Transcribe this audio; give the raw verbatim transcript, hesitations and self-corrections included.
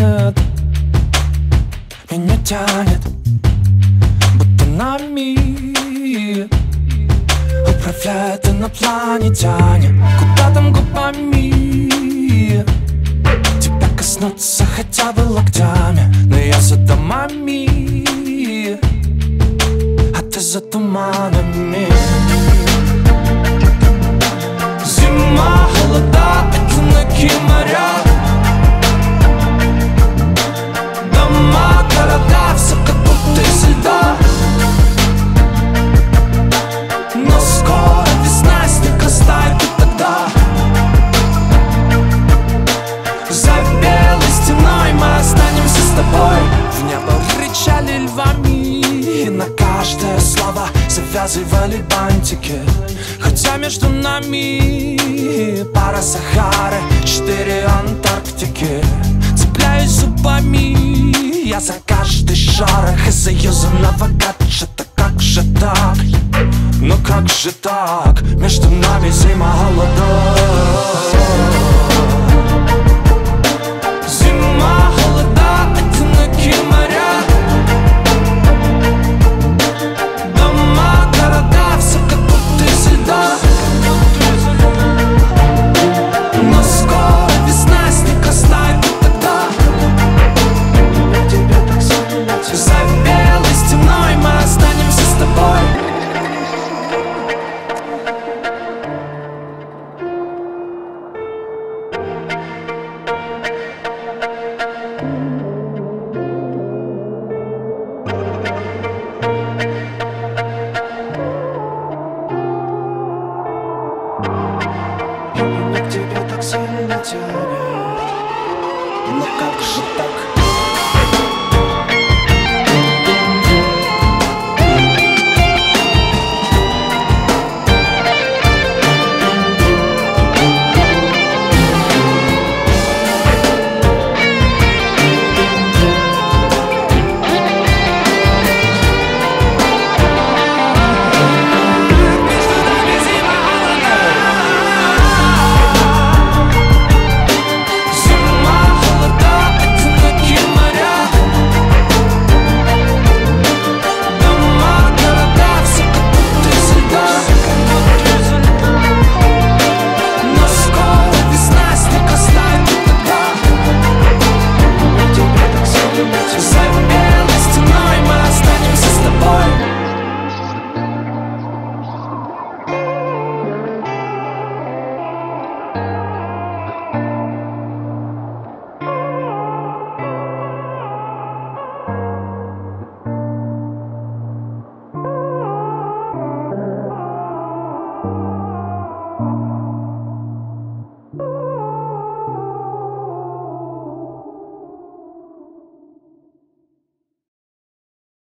меня тянет, будто нами управляет инопланетяне. Куда там губами тебя коснуться хотя бы локтями, но я за домами, а ты за туманами. Зима, холода, одинокие моря, дома, города, все как будто из льда. Но скоро весна, снег растает, и тогда за белой стеной мы останемся с тобой. В небо рычали львами, и на каждое слово завязывали бантики. Хотя между нами пара Сахары, четыре Антарктики. Цепляюсь зубами я за каждый шорох из заюзанного гаджета. Как же так? Ну как же так? Между нами зима, холода. Зима, холода, одинокие моря, дома, города, все как будто из льда. Но скоро весна, снег растает, и тогда за белой стеной мы останемся с тобой. И меня к тебе так сильно тянет, но как же так?